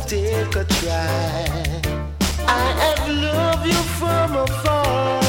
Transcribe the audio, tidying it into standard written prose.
take a try. I have loved you from afar.